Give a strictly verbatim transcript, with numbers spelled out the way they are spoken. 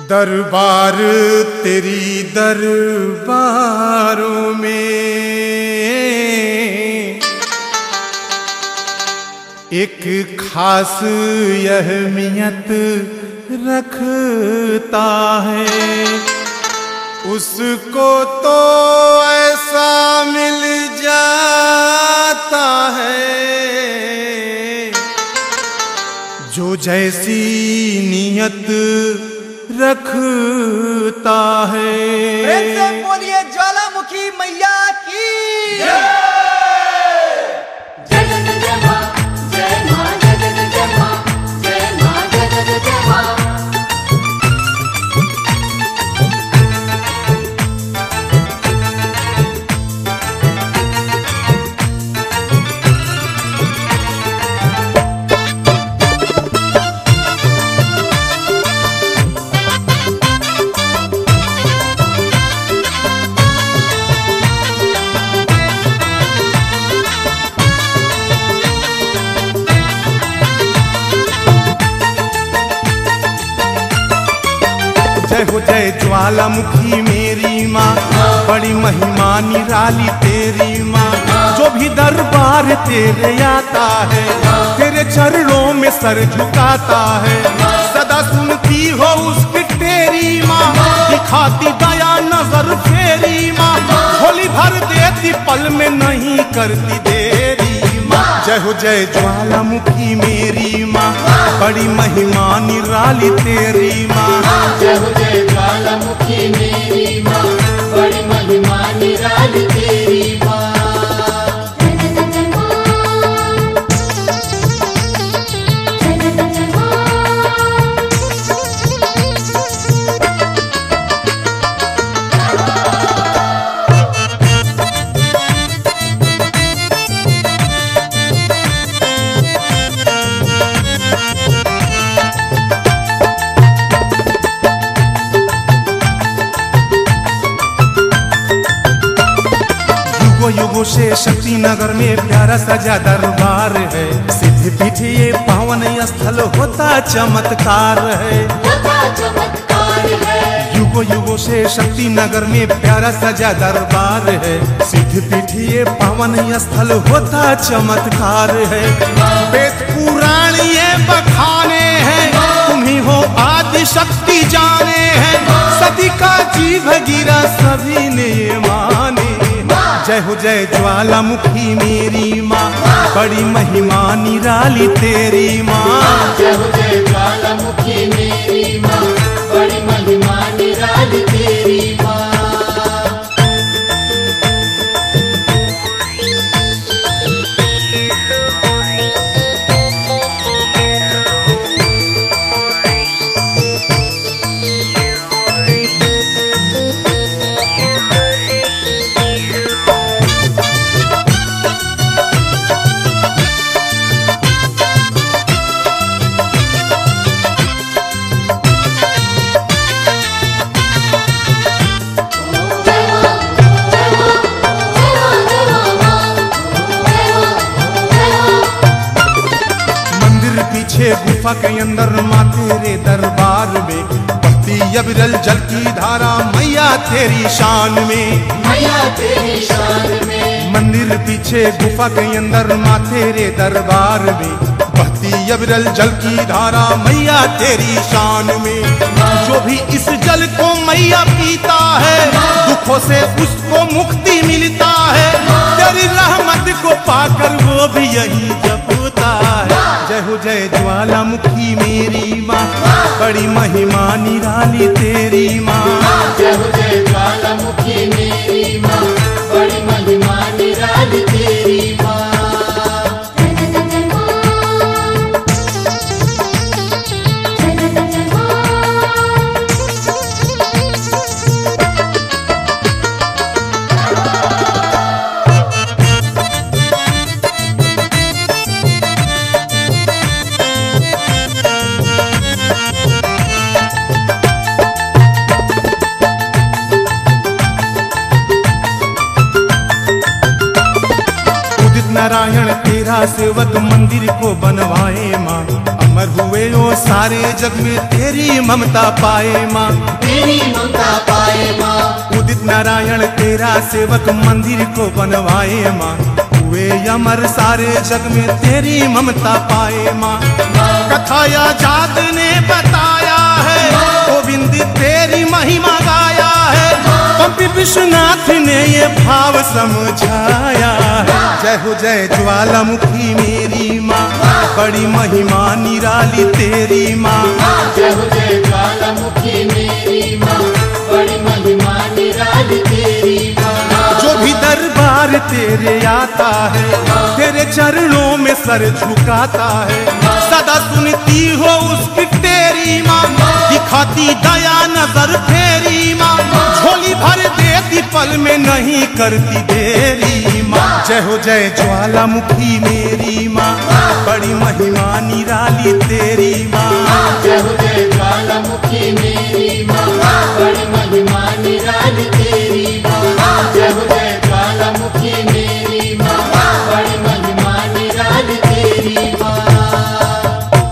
दरबार तेरी दरबारों में एक खास अहमियत रखता है। उसको तो ऐसा मिल जाता है जो जैसी नियत रखता है। प्रेम से बोलिए ज्वालामुखी मैया की जय जय जय मां, जय मां, जय जय जय मां, जय मां, जय जय जय मां। जय हो जय ज्वालामुखी मेरी माँ, बड़ी महिमा निराली तेरी माँ। जो भी दरबार तेरे आता है, तेरे चरणों में सर झुकाता है। सदा सुनती हो उसकी तेरी माँ, दिखाती दया नजर फेरी माँ। झोली भर देती पल में नहीं करती देरी माँ। जय हो जय ज्वालामुखी मेरी माँ, बड़ी महिमा निराली तेरी माँ। जय हो जय ज्वालामुखी मेरी मां, बड़ी महिमा निराली तेरी मां। जय जय जय मां, जय जय जय मां। युगों से शक्ति नगर में प्यारा सजा दरबार है। सिद्धि पीठ ये पावन स्थल होता चमत्कार है, होता चमत्कार है। युगों युगों से शक्ति नगर में प्यारा सजा दरबार है। सिद्धि पीठ ये पावन स्थल होता चमत्कार है। वेद पुराण ये बखाने हैं, तुम्ही हो आदि शक्ति जाने हैं। सती का जीव गिरा सभी ने ये माने। जय हो जय ज्वालामुखी मेरी माँ, बड़ी महिमा निराली तेरी माँ। जय हो जय ज्वालामुखी मेरी मां, बड़ी महिमा निराली तेरी मां। गुफा के अंदर माँ तेरे दरबार में बहती अविरल जल की धारा मैया तेरी शान में। मैया तेरी शान में मंदिर पीछे गुफा के अंदर माँ तेरे दरबार में बहती अविरल जल की धारा मैया तेरी शान में। जो भी इस जल को मैया पीता है, दुखों से उसको मुक्ति मिलता है। तेरी रहमत को पाकर वो भी यही जपता है। जय हो जय ज्वालामुखी मेरी माँ, बड़ी महिमा निराली तेरी माँ। जय हो जय ज्वालामुखी मेरी मां, बड़ी महिमा निराली तेरी मां। जय जय जय मां, जय जय जय मां। नारायण तेरा सेवक मंदिर को बनवाए माँ। अमर हुए ओ सारे जग में तेरी ममता पाए माँ, तेरी ममता पाए माँ। उदित नारायण तेरा सेवक मंदिर को बनवाए माँ, हुए अमर सारे जग में तेरी ममता पाए माँ। कथा आजाद ने बताया है, गोविंद तेरी महिमा गाया है, पंपी विश्वनाथ ने ये भाव समझाया है। जय हो जय ज्वालामुखी मेरी माँ, बड़ी महिमा निराली तेरी माँ। जय हो जय ज्वालामुखी मेरी माँ, बड़ी महिमा निराली तेरी माँ। जो भी दरबार तेरे आता है, तेरे चरणों में सर झुकाता है, सदा सुनती हो उसकी तेरी माँ, दिखाती दया नजर फेरी माँ, झोली भर देती पल में नहीं करती देरी माँ। जय हो जय ज्वालामुखी मेरी माँ, बड़ी महिमा निराली